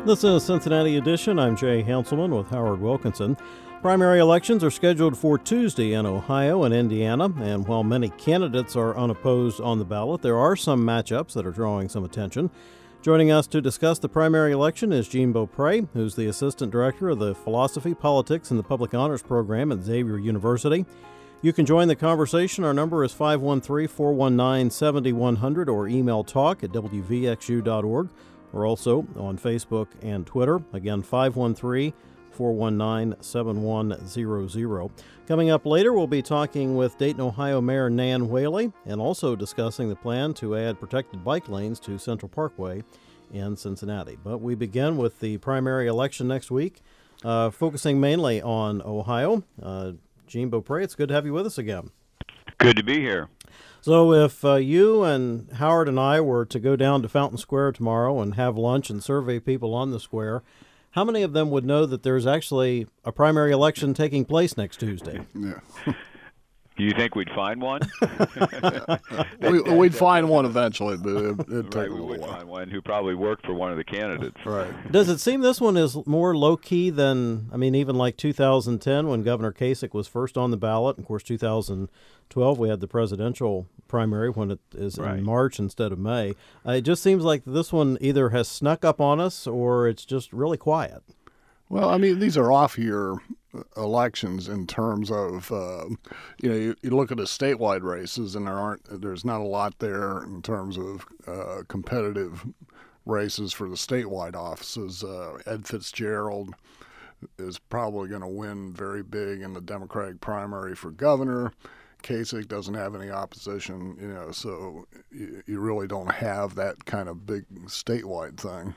This is Cincinnati Edition. I'm Jay Hanselman with Howard Wilkinson. Primary elections are scheduled for Tuesday in Ohio and Indiana, and while many candidates are unopposed on the ballot, there are some matchups that are drawing some attention. Joining us to discuss the primary election is Jean Beaupre, who's the Assistant Director of the Philosophy, Politics, and the Public Honors Program at Xavier University. You can join the conversation. Our number is 513-419-7100 or email talk@wvxu.org. We're also on Facebook and Twitter. Again, 513-419-7100. Coming up later, we'll be talking with Dayton, Ohio Mayor Nan Whaley and also discussing the plan to add protected bike lanes to Central Parkway in Cincinnati. But we begin with the primary election next week, focusing mainly on Ohio. Jean Beaupre, it's good to have you with us again. Good to be here. So if you and Howard and I were to go down to Fountain Square tomorrow and have lunch and survey people on the square, how many of them would know that there's actually a primary election taking place next Tuesday? Yeah. Do you think we'd find one? We'd find one eventually, but it'd take Right, a we little would while. find one who probably worked for one of the candidates. Right. Does it seem this one is more low-key than, even like 2010 when Governor Kasich was first on the ballot? Of course, 2012 we had the presidential primary when it is Right. in March instead of May. It just seems like this one either has snuck up on us or it's just really quiet. Well, these are off-year elections in terms of, you look at the statewide races, and there's not a lot there in terms of competitive races for the statewide offices. Ed Fitzgerald is probably going to win very big in the Democratic primary for governor. Kasich doesn't have any opposition, so you really don't have that kind of big statewide thing.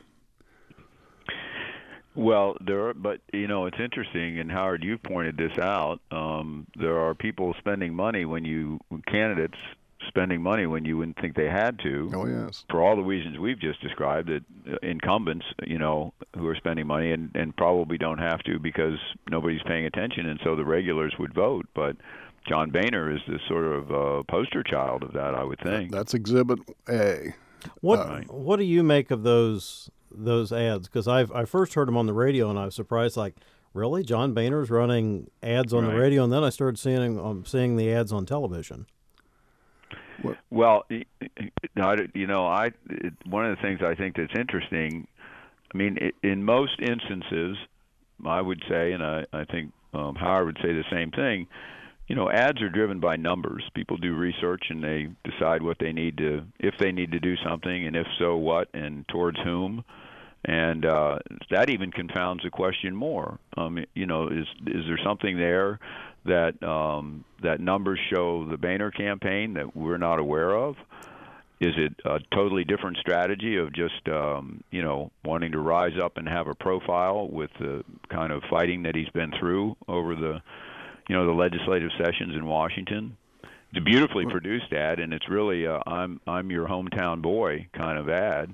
Well, but it's interesting, and Howard, you've pointed this out. There are people spending money candidates spending money when you wouldn't think they had to. Oh, yes. For all the reasons we've just described, that incumbents, who are spending money and probably don't have to because nobody's paying attention, and so the regulars would vote. But John Boehner is the sort of poster child of that, I would think. That's Exhibit A. What do you make of those ads? Because I first heard them on the radio and I was surprised, like, really? John Boehner's running ads on the radio? And then I started seeing the ads on television. Well, one of the things I think that's interesting, in most instances, I would say, and I think Howard would say the same thing, ads are driven by numbers. People do research and they decide if they need to do something, and if so, what, and towards whom. And that even confounds the question more. Is there something there that numbers show the Boehner campaign that we're not aware of? Is it a totally different strategy of just wanting to rise up and have a profile with the kind of fighting that he's been through over the legislative sessions in Washington? It's a beautifully produced ad, and it's really I'm your hometown boy kind of ad.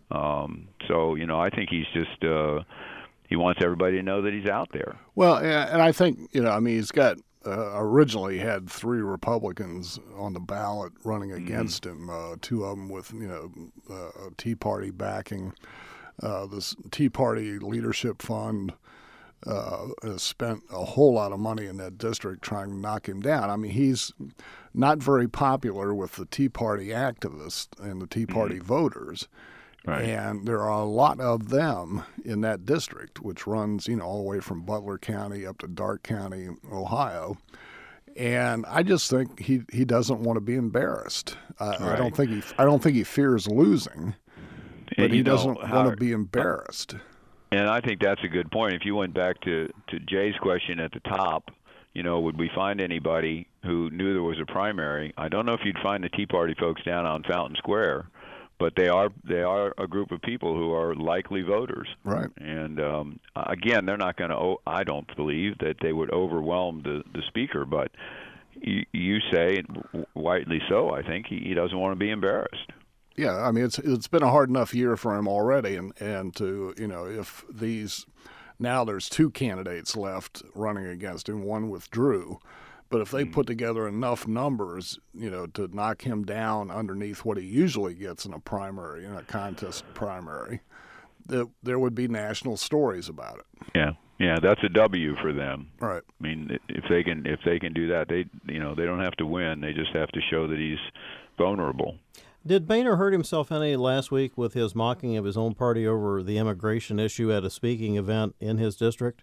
So I think he's just he wants everybody to know that he's out there. Well, and I think he's got originally had 3 Republicans on the ballot running against him. 2 of them with Tea Party backing. This Tea Party Leadership Fund has spent a whole lot of money in that district trying to knock him down. He's not very popular with the Tea Party activists and the Tea Party voters. Right. And there are a lot of them in that district, which runs, all the way from Butler County up to Darke County, Ohio. And I just think he doesn't want to be embarrassed. Right. I don't think he fears losing, but he doesn't want to be embarrassed. And I think that's a good point. If you went back to Jay's question at the top, would we find anybody who knew there was a primary? I don't know if you'd find the Tea Party folks down on Fountain Square, but they are a group of people who are likely voters. Right. And again, they're not going to. I don't believe that they would overwhelm the speaker. But you say, rightly so, I think he doesn't want to be embarrassed. Yeah, it's been a hard enough year for him already, and to if these now there's 2 candidates left running against him. One withdrew. But if they put together enough numbers, to knock him down underneath what he usually gets in a primary, in a contest primary, there would be national stories about it. Yeah, that's a W for them. Right. I mean, if they can do that, they don't have to win. They just have to show that he's vulnerable. Did Boehner hurt himself any last week with his mocking of his own party over the immigration issue at a speaking event in his district?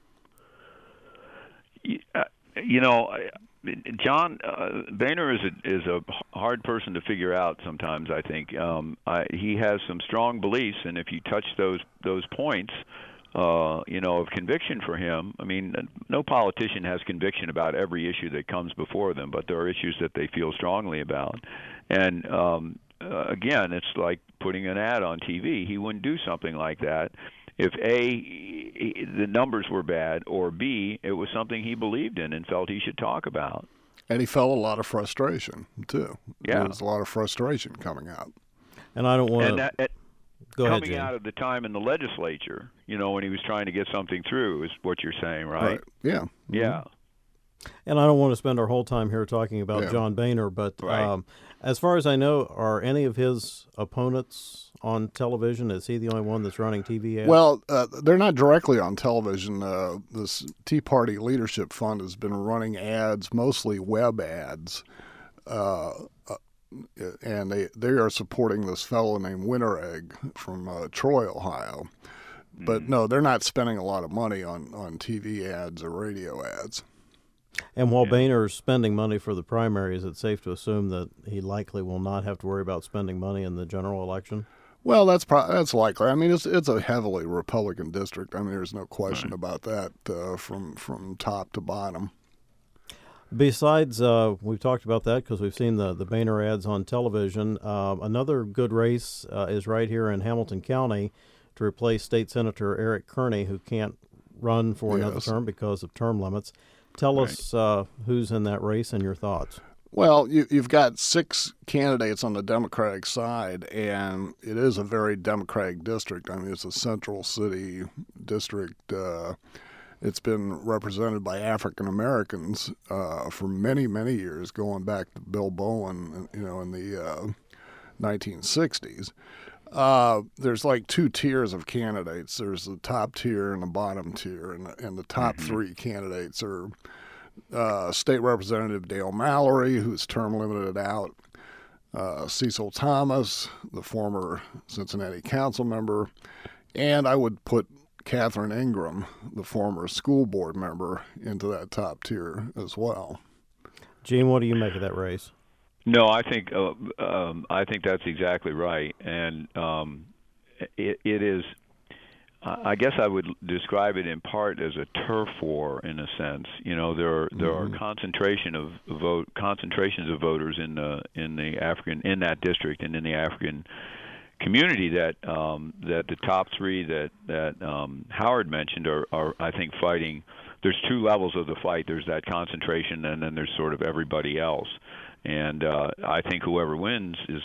John Boehner is a hard person to figure out sometimes. I think he has some strong beliefs, and if you touch those points, of conviction for him. I mean, no politician has conviction about every issue that comes before them, but there are issues that they feel strongly about. And again, it's like putting an ad on TV. He wouldn't do something like that if A, the numbers were bad, or B, it was something he believed in and felt he should talk about. And he felt a lot of frustration, too. Yeah. There was a lot of frustration coming out. And I don't want to... Go ahead, coming out of the time in the legislature, when he was trying to get something through, is what you're saying, right? Yeah. Mm-hmm. Yeah. And I don't want to spend our whole time here talking about John Boehner, but right. As far as I know, are any of his opponents on television? Is he the only one that's running TV ads? Well, they're not directly on television. This Tea Party Leadership Fund has been running ads, mostly web ads, and they are supporting this fellow named Winteregg from Troy, Ohio. But no, they're not spending a lot of money on TV ads or radio ads. And while Boehner is spending money for the primary, is it safe to assume that he likely will not have to worry about spending money in the general election? Well, that's likely. I mean, it's a heavily Republican district. I mean, there's no question about that from top to bottom. Besides, we've talked about that because we've seen the Boehner ads on television. Another good race is right here in Hamilton County to replace State Senator Eric Kearney, who can't run for another term because of term limits. Tell us who's in that race and your thoughts. Well, you've got 6 candidates on the Democratic side, and it is a very Democratic district. I mean, it's a central city district. It's been represented by African Americans for many, many years, going back to Bill Bowen, in the 1960s. There's like 2 tiers of candidates. There's the top tier and the bottom tier, and the top 3 candidates are State Representative Dale Mallory, who's term limited out, Cecil Thomas, the former Cincinnati council member, and I would put Catherine Ingram, the former school board member, into that top tier as well. Gene, what do you make of that race? No, I think that's exactly right, and it is. I guess I would describe it in part as a turf war, in a sense. There are concentrations of voters in that district and in the African community that the top 3 that Howard mentioned are I think fighting. There's 2 levels of the fight. There's that concentration, and then there's sort of everybody else. And I think whoever wins is,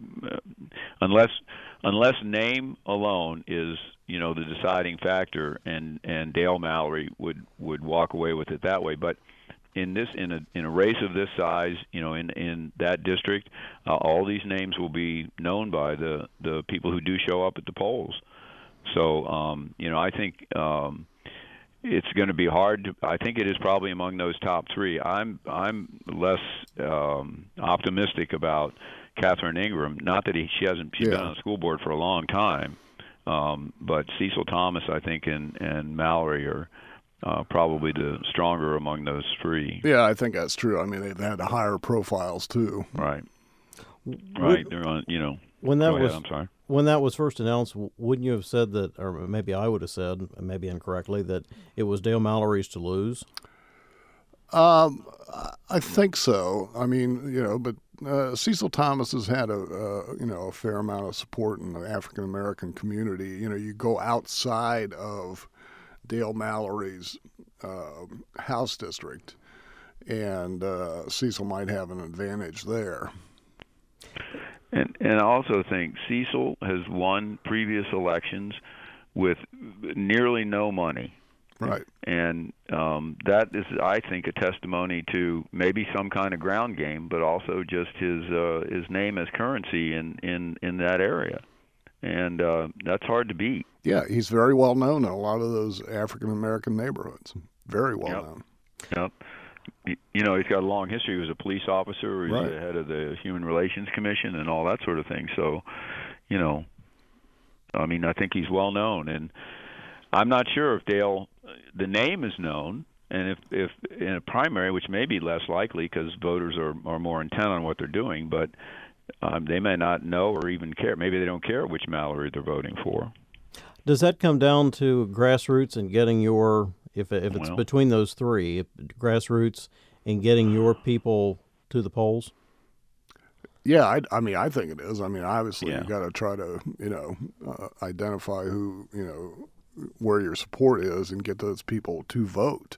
unless name alone is the deciding factor, and Dale Mallory would walk away with it that way. But in a race of this size, in that district, all these names will be known by the people who do show up at the polls. So I think it's going to be hard. I think it is probably among those top 3. I'm less optimistic about Catherine Ingram. Not that she's been on the school board for a long time, but Cecil Thomas, I think, and Mallory are probably the stronger among those 3. Yeah, I think that's true. I mean, they've had higher profiles too. Right. They're on. When that I'm sorry. When that was first announced, wouldn't you have said that, or maybe I would have said, maybe incorrectly, that it was Dale Mallory's to lose? I think so. I mean, but Cecil Thomas has had a fair amount of support in the African American community. You go outside of Dale Mallory's House district, and Cecil might have an advantage there. And I also think Cecil has won previous elections with nearly no money. Right. And that is, I think, a testimony to maybe some kind of ground game, but also just his name as currency in that area. and that's hard to beat. Yeah, he's very well known in a lot of those African American neighborhoods. Very well known. Yep. You know, he's got a long history. He was a police officer. He was the head of the Human Relations Commission and all that sort of thing. So, you know, I mean, I think he's well known. And I'm not sure if Dale, the name is known, and if in a primary, which may be less likely because voters are more intent on what they're doing, but they may not know or even care. Maybe they don't care which Mallory they're voting for. Does that come down to grassroots and getting your, if it's between those three, grassroots and getting your people to the polls? Yeah, I mean, I think it is. I mean, obviously, you got to try to, identify who, where your support is and get those people to vote.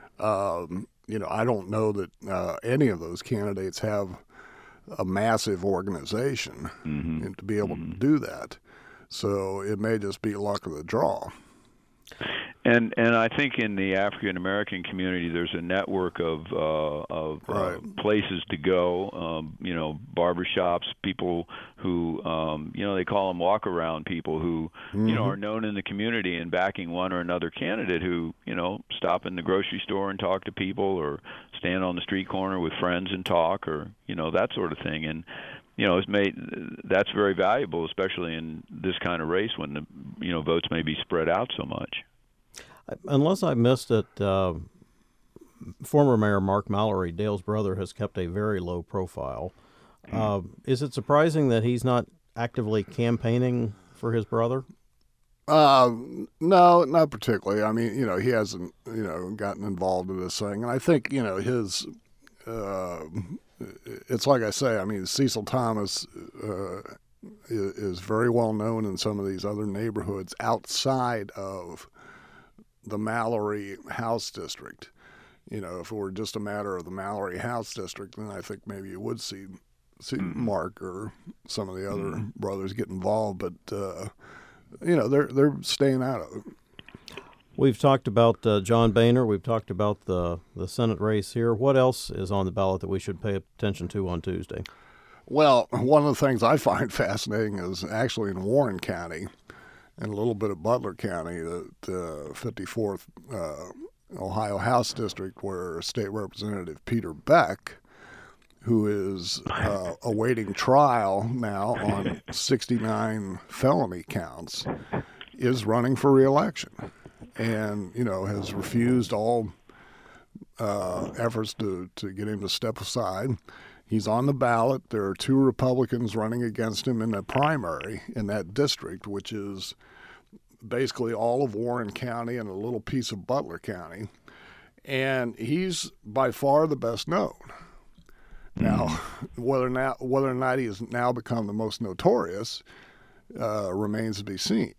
I don't know that any of those candidates have a massive organization and to be able to do that. So it may just be luck of the draw. And I think in the African American community, there's a network of places to go. Barbershops, people who they call them walk around people who are known in the community and backing one or another candidate who stop in the grocery store and talk to people, or stand on the street corner with friends and talk, or that sort of thing. And that's very valuable, especially in this kind of race when the votes may be spread out so much. Unless I missed it, former Mayor Mark Mallory, Dale's brother, has kept a very low profile. Is it surprising that he's not actively campaigning for his brother? No, not particularly. I mean, he hasn't, gotten involved in this thing. And I think, his, it's like I say, I mean, Cecil Thomas is very well known in some of these other neighborhoods outside of the Mallory House District. If it were just a matter of the Mallory House District, then I think maybe you would see Mark or some of the other brothers get involved. But they're staying out of it. We've talked about John Boehner. We've talked about the Senate race here. What else is on the ballot that we should pay attention to on Tuesday? Well, one of the things I find fascinating is actually in Warren County and a little bit of Butler County, the 54th Ohio House District, where State Representative Peter Beck, who is awaiting trial now on 69 felony counts, is running for re-election and, has refused all efforts to get him to step aside. He's on the ballot. There are two Republicans running against him in the primary in that district, which is basically all of Warren County and a little piece of Butler County. And he's by far the best known. Now, whether or not he has now become the most notorious remains to be seen.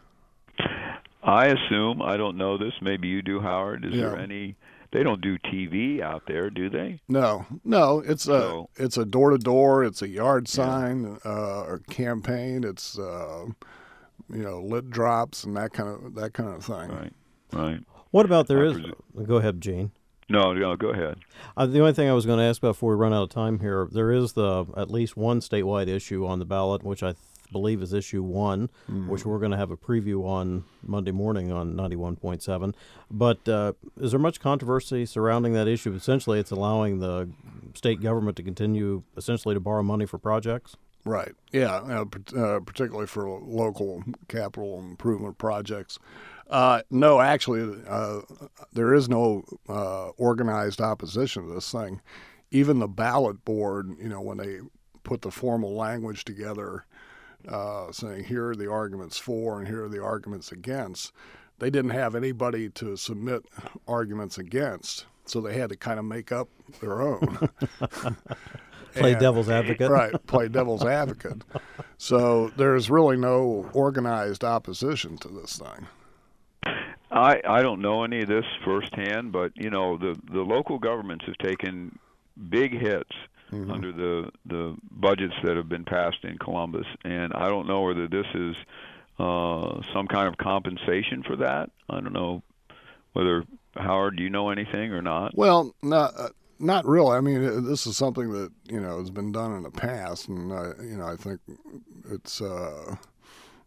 I assume, I don't know this, maybe you do, Howard, is there any... They don't do TV out there, do they? No. It's a door-to-door. It's a yard sign, or campaign. It's lit drops and that kind of thing. Right. What about Go ahead, Gene. No, go ahead. The only thing I was going to ask about before we run out of time here, there is at least one statewide issue on the ballot, which I believe is issue 1, which we're going to have a preview on Monday morning on 91.7. But is there much controversy surrounding that issue? Essentially, it's allowing the state government to continue essentially to borrow money for projects? Right. Yeah, particularly for local capital improvement projects. No, actually, there is no organized opposition to this thing. Even the ballot board, when they put the formal language together, saying here are the arguments for and here are the arguments against, they didn't have anybody to submit arguments against, so they had to kind of make up their own. Play devil's advocate. Right, play devil's advocate. So there's really no organized opposition to this thing. I don't know any of this firsthand, but the local governments have taken big hits under the budgets that have been passed in Columbus, and I don't know whether this is some kind of compensation for that. I don't know whether, Howard, do you know anything or not? Well, not really. I mean, this is something that has been done in the past, and I think it's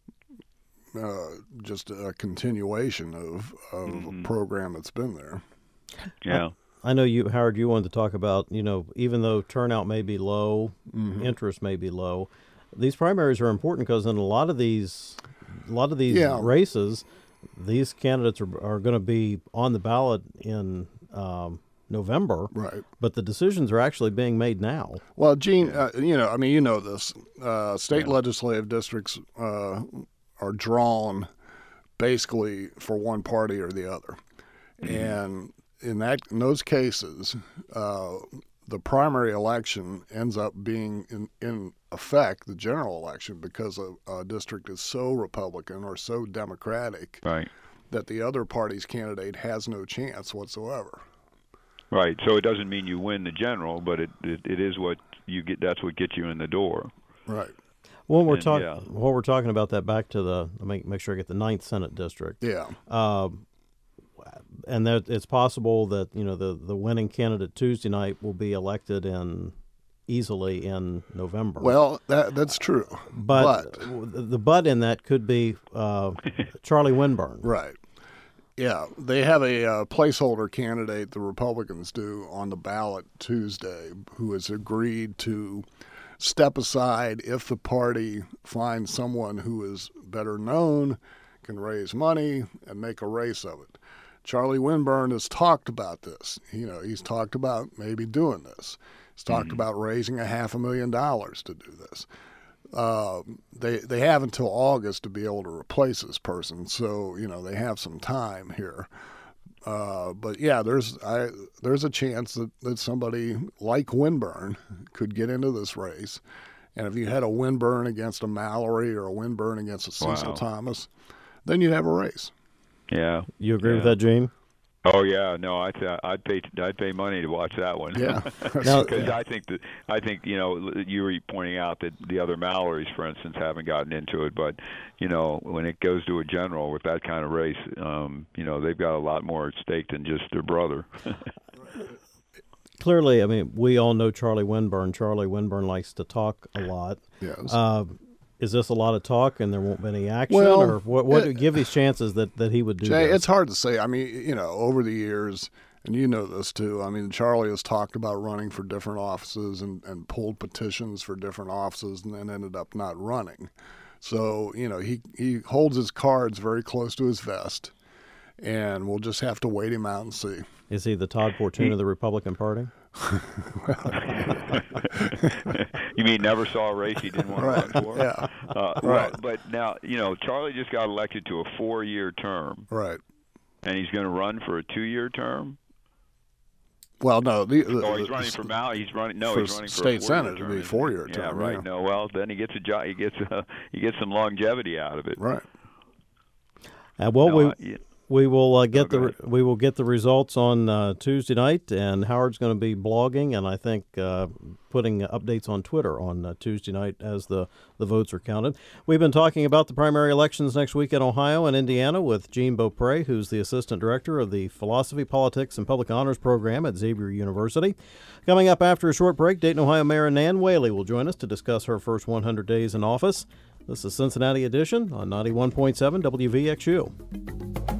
just a continuation of a program that's been there. Yeah. I know you, Howard, you wanted to talk about, even though turnout may be low, interest may be low, these primaries are important because in a lot of these races, these candidates are going to be on the ballot in November, right? But the decisions are actually being made now. Well, Gene, this. State legislative districts are drawn basically for one party or the other, and in those cases, the primary election ends up being in effect the general election because a district is so Republican or so Democratic, right, that the other party's candidate has no chance whatsoever. Right. So it doesn't mean you win the general, but it is what you get. That's what gets you in the door. Right. When we're talking about that, back to make sure I get the 9th Senate district. Yeah. And that it's possible that the winning candidate Tuesday night will be elected easily in November. Well, that's true. But the but in that could be Charlie Winburn. Right. Yeah, they have a placeholder candidate, the Republicans do, on the ballot Tuesday, who has agreed to step aside if the party finds someone who is better known, can raise money, and make a race of it. Charlie Winburn has talked about this. He's talked about maybe doing this. He's talked about raising $500,000 to do this. They have until August to be able to replace this person, so they have some time here. But yeah, there's a chance that somebody like Winburn could get into this race, and if you had a Winburn against a Mallory or a Winburn against a Cecil Thomas, then you'd have a race. Yeah, you agree with that, Gene? Oh yeah, no, I'd pay money to watch that one. Yeah, because I think you were pointing out that the other Mallorys, for instance, haven't gotten into it, but when it goes to a general with that kind of race, they've got a lot more at stake than just their brother. Clearly, I mean, we all know Charlie Winburn. Charlie Winburn likes to talk a lot. Yes. Is this a lot of talk and there won't be any action? Well, or what would give these chances that he would do Jay, this? It's hard to say. I mean, over the years, and you know this too, I mean, Charlie has talked about running for different offices and pulled petitions for different offices and then ended up not running. So, he holds his cards very close to his vest, and we'll just have to wait him out and see. Is he the Todd Fortune of the Republican Party? You mean never saw a race he didn't want to run for? Yeah. Right. Well, but now, Charlie just got elected to a 4-year term. Right. And he's going to run for a 2-year term? Well, no. He's running for Mal. He's running for state senate. It'll be a 4-year term. Yeah, right. Yeah. No, well, then he gets a job. He gets some longevity out of it. Right. We will get the results on Tuesday night, and Howard's going to be blogging and I think putting updates on Twitter on Tuesday night as the votes are counted. We've been talking about the primary elections next week in Ohio and Indiana with Gene Beaupre, who's the Assistant Director of the Philosophy, Politics, and Public Honors Program at Xavier University. Coming up after a short break, Dayton, Ohio Mayor Nan Whaley will join us to discuss her first 100 days in office. This is Cincinnati Edition on 91.7 WVXU.